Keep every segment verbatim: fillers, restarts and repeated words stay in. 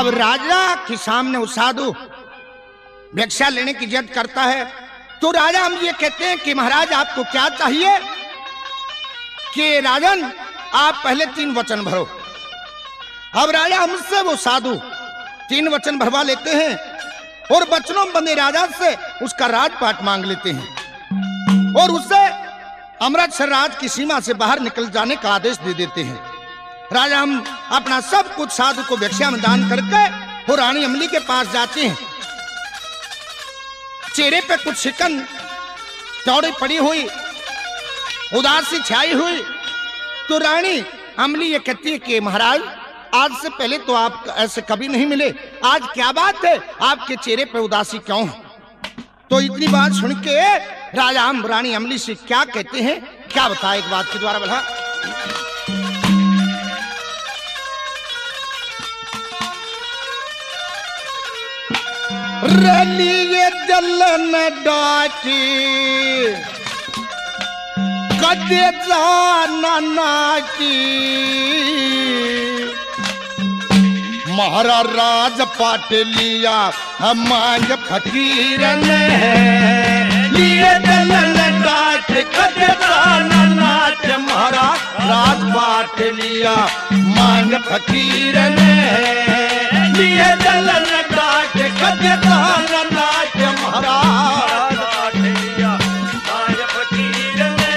अब राजा के सामने वो साधु भिक्षा लेने की जिद करता है। तो राजा हम ये कहते हैं कि महाराज आपको क्या चाहिए? कि राजन आप पहले तीन वचन भरो। अब राजा हमसे वो साधु तीन वचन भरवा लेते हैं और वचनों बंदे राजा से उसका राजपाट मांग लेते हैं और उससे अमृतसर राज की सीमा से बाहर निकल जाने का आदेश दे देते हैं। राजा हम अपना सब कुछ साधु को भिक्षा में दान करके वो रानी अमली के पास जाते हैं। चेहरे पे कुछ शिकन चौड़ी पड़ी हुई, उदासी छाई हुई। तो रानी अमली ये कहती है कि महाराज आज से पहले तो आप ऐसे कभी नहीं मिले, आज क्या बात है, आपके चेहरे पे उदासी क्यों है? तो इतनी बात सुन के राजा हम रानी अमली से क्या कहते हैं, क्या बताए एक बात के द्वारा बोला। रलिए जलन डाटी कदे जाना नाटी, महारा राज पाट लिया हमारे फकीर ने, लिए जलन डाट कदे जाना नाच, महारा राज पाट लिया मांग फकीर ने, लिए जलन डाट कदे जाना नाच, महाराज पाट लिया मांग फकीर ने।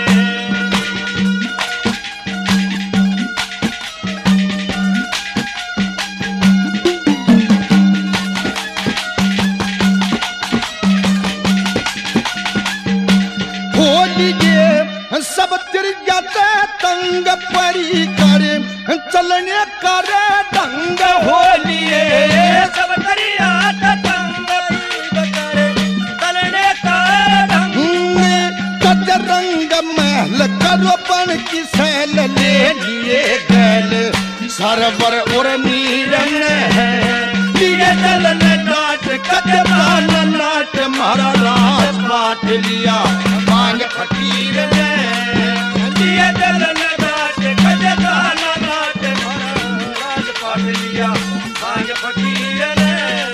सब तिर जाते तंग परी करे चलने करे ढंग होलिए, सब तरियाते तंग करे चलने करे ढंग, कद रंग महल करो बन की सैल ले लिए गैल सरवर और नीरन है, लिए चलन नाट कद प्राण नाट, मारा राज पाट लिया मांग फकीर ने, लिए चलन नाट कद प्राण नाट, मारा राज पाट लिया मांग फकीर ने।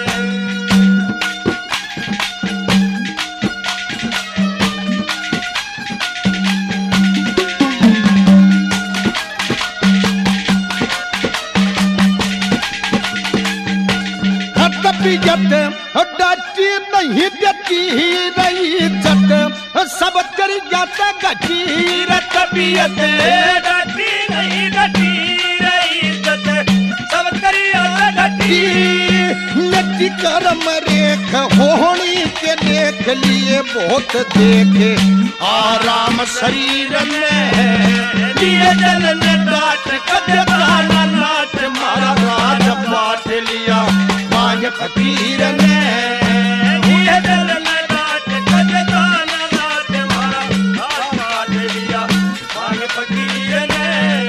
जत डाटी नहीं देती रही जत, सब कर जाता गटी तबीयत, डाटी नहीं डटी रही जत, सब कर जाता गटी, नटी कर्म रेख होनी के देख लिए बहुत देखे आराम शरीर में, लिए जलन डाट कद प्राण नाट, मारा राज पाट लिया मांग फकीर ने, लिए जलन डाट कद प्राण नाट, मारा राज पाट लिया मांग फकीर ने।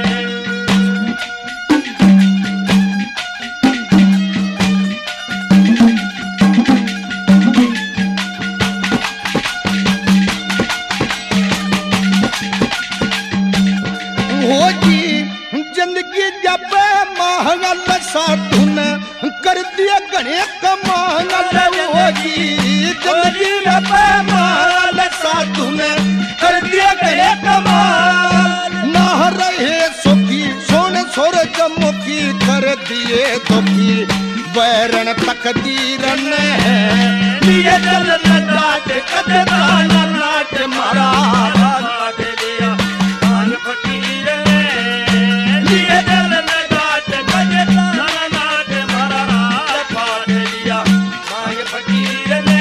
जिंदगी जब महंगल साधुन कर दिया गणे कमांगल होगी, जिंदगी जब महंगल साधुन कर दिया गणे कमाल, ना रहे सुखी सोने सोर जमुखी कर दिए दुखी वैरण तकदीर ने, लिए जलन डाट कद प्राण नाट, मारा राज पाट लिया मांग फकीर ने, लिए जलन डाट कद प्राण नाट, मारा राज पाट लिया मांग फकीर ने।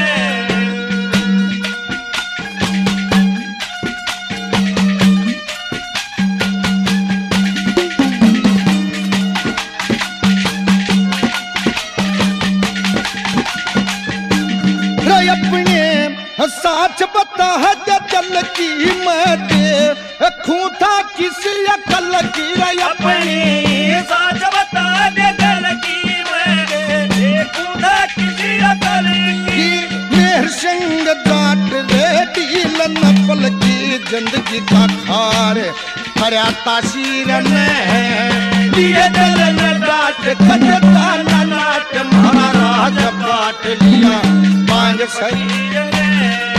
अपने साच बता है जल की मदे खूंथा किसी अकल की, अपनी साच बता दे जल की मदे खूंथा किसी अकल की, मेहर सिंह डाट रे डील नपल की जिंदगी का खार हरिया तासीर ने, लिए जलन डाट कद प्राण काट लिया बांझ शरीर ने।